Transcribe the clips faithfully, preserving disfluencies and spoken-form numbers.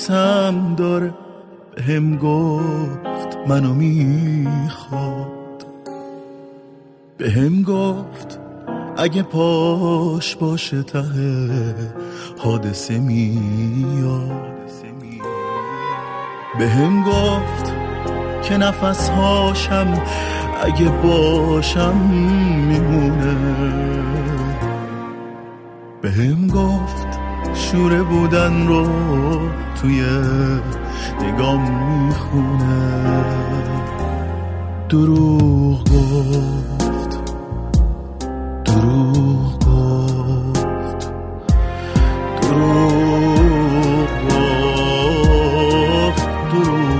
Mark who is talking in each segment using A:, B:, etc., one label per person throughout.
A: دوستم داره، بهم گفت منو میخواد، بهم گفت اگه پاش باشه ته حادثه میاد، بهم گفت که نفسهاشم اگه باشم میمونه، بهم گفت شوره بودن رو توی نگام میخونه، دروغ گفت دروغ گفت دروغ گفت دروغ.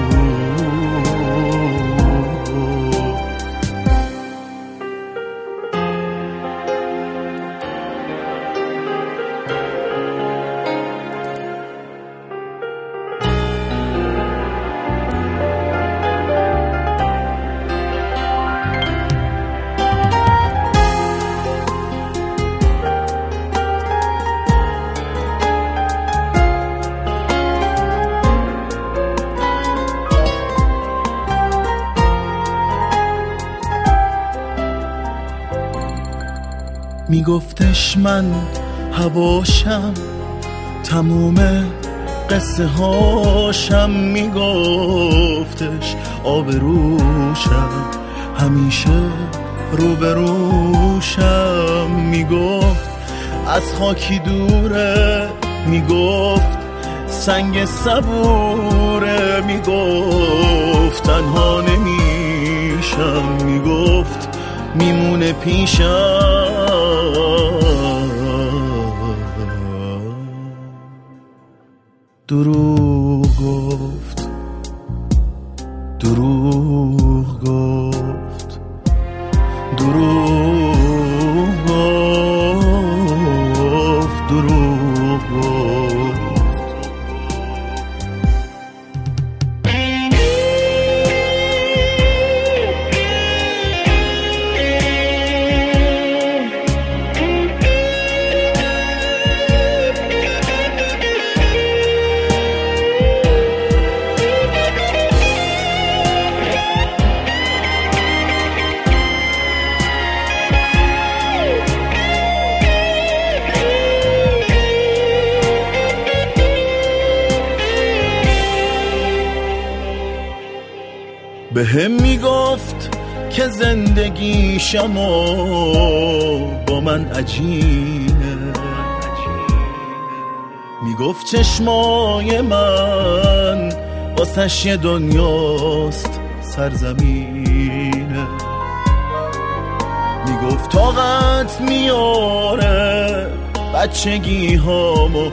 A: میگفتش من هواشم، تموم قصه هاشم، میگفتش آبروشم، همیشه روبروشم، میگفت از خاکی دوره، میگفت سنگ صبوره، میگفت تنها نمیشم، میگفت میمونه پیشم، دروغ گفت دروغ گفت دروغ گفت دروغ گفت. بهم میگفت که زندگیشم و با من عجینه، میگفت چشمای من واسش یه دنیاست سرزمینه، میگفت طاقت میاره بچگی هامو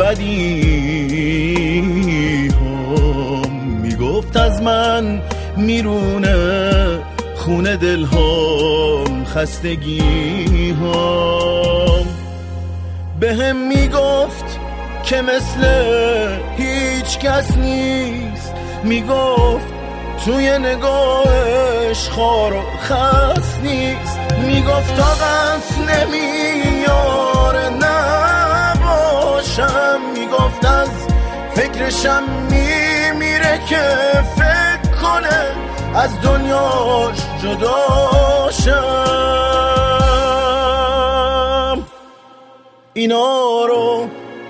A: بدی هام، میگفت از من میرونه خونه دل هام خستگی هام، بهم میگفت که مثل هیچ کس نیست، میگفت توی نگاهش خار و خس نیست، میگفت طاقت نمیاره نباشم، میگفت از فکرشم میمیره که فکر کنه از دنیاش جداشم، اینا رو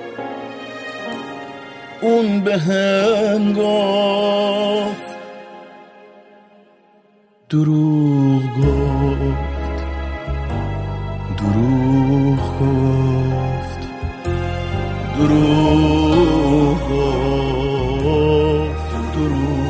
A: اون بهم گفت، دروغ گفت دروغ گفت دروغ گفت دروغ